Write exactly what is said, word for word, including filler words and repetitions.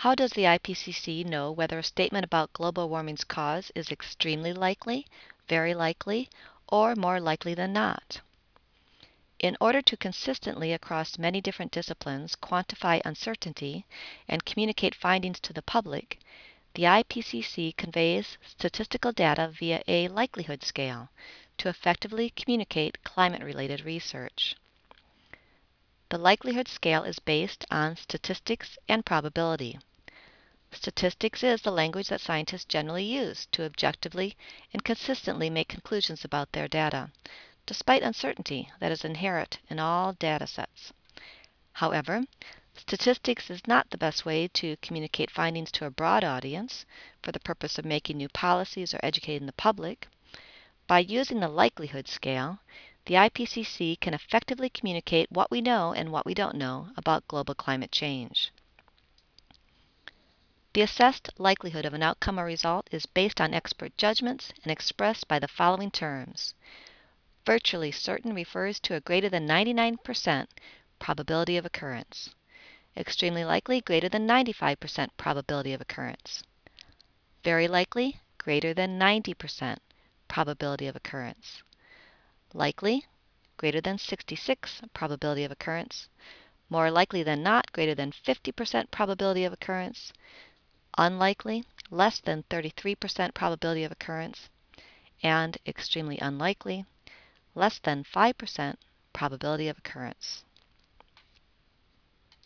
How does the I P C C know whether a statement about global warming's cause is extremely likely, very likely, or more likely than not? In order to consistently across many different disciplines quantify uncertainty and communicate findings to the public, the I P C C conveys statistical data via a likelihood scale to effectively communicate climate-related research. The likelihood scale is based on statistics and probability. Statistics is the language that scientists generally use to objectively and consistently make conclusions about their data, despite uncertainty that is inherent in all data sets. However, statistics is not the best way to communicate findings to a broad audience for the purpose of making new policies or educating the public. By using the likelihood scale, the I P C C can effectively communicate what we know and what we don't know about global climate change. The assessed likelihood of an outcome or result is based on expert judgments and expressed by the following terms. Virtually certain refers to a greater than ninety-nine percent probability of occurrence. Extremely likely, greater than ninety-five percent probability of occurrence. Very likely, greater than ninety percent probability of occurrence. Likely, greater than sixty-six percent probability of occurrence. More likely than not, greater than fifty percent probability of occurrence. Unlikely, less than thirty-three percent probability of occurrence. And extremely unlikely, less than five percent probability of occurrence.